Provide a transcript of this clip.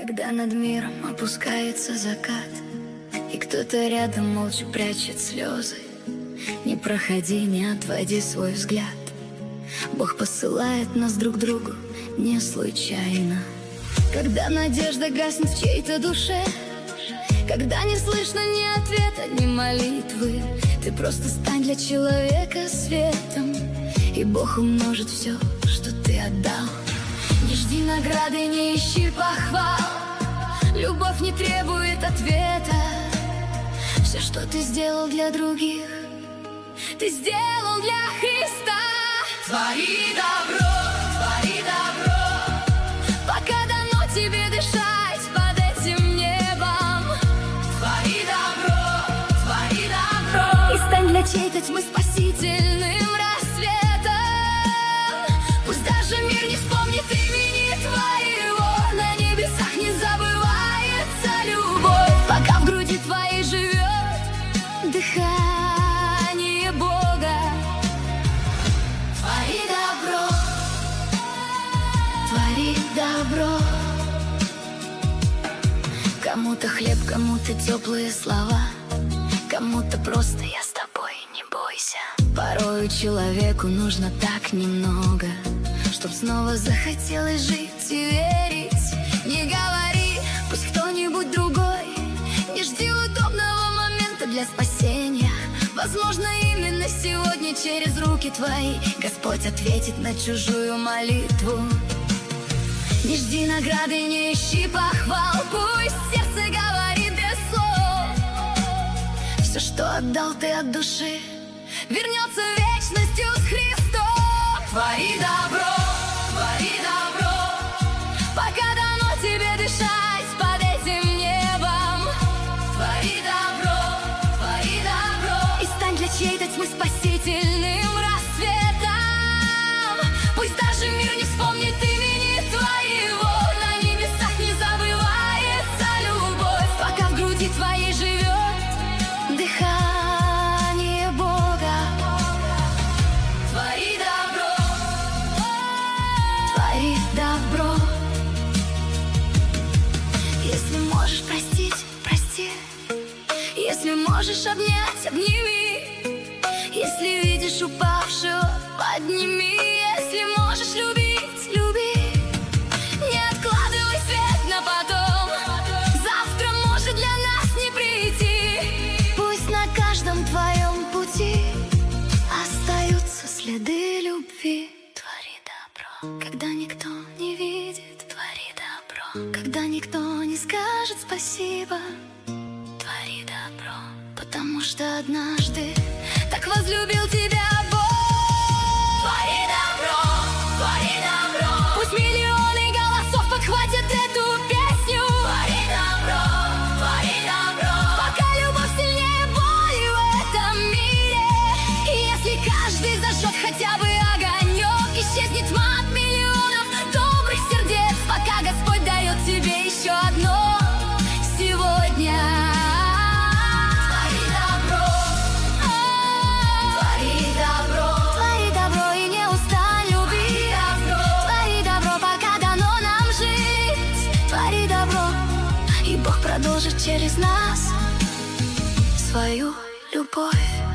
Когда над миром опускается закат, и кто-то рядом молча прячет слезы, не проходи, не отводи свой взгляд. Бог посылает нас друг другу не случайно. Когда надежда гаснет в чьей-то душе, когда не слышно ни ответа, ни молитвы, ты просто стань для человека светом, и Бог умножит все, что ты отдал. Не жди награды, не ищи похвал, любовь не требует ответа. Все, что ты сделал для других, ты сделал для Христа. Твори добро, пока дано тебе дышать под этим небом. Твори добро, и стань для чьей-то тьмы спасительным рассветом. Пусть даже мир не вспомнит имени твоего, на небесах не забывается любовь. Пока в груди твоей живет дыхание Бога. Твори добро, твори добро. Кому-то хлеб, кому-то теплые слова, кому-то просто я с тобой, не бойся. Порою человеку нужно так немного, чтоб снова захотелось жить и верить. Не говори, пусть кто-нибудь другой, не жди удобного момента для спасения. Возможно, именно сегодня через руки твои Господь ответит на чужую молитву. Не жди награды, не ищи похвал, пусть сердце говорит без слов. Все, что отдал ты от души, вернется вечностью с Христом. Твори добро, пока дано тебе дышать под этим небом. Твори добро, и стань для чьей-то тьмы спасительным рассветом. Пусть даже мир не вспомнит имени твоего, на небесах не забывается любовь. Пока в груди твоей живет дыхание Бога. Твори добро. Если можешь простить, прости. Если можешь обнять, обними. Если видишь упавшего, подними. Если можешь любить, люби. Не откладывай свет на потом, завтра может для нас не прийти. Пусть на каждом твоем пути остаются следы любви. Твори добро, когда никто не видит. Твори добро, когда никто не скажет спасибо. Твори добро, потому что однажды так возлюбил тебя Бог. Твори добро, пусть миллионы голосов подхватят эту песню. Твори добро, пока любовь сильнее боли в этом мире. И если каждый зажжет хотя бы огонек, исчезнет тьма от миллионов добрых сердец. Пока Господь дает тебе еще одно сегодня. Твори добро и не устань любить. Твори добро, пока дано нам жить. Твори добро, и Бог продолжит через нас свою любовь.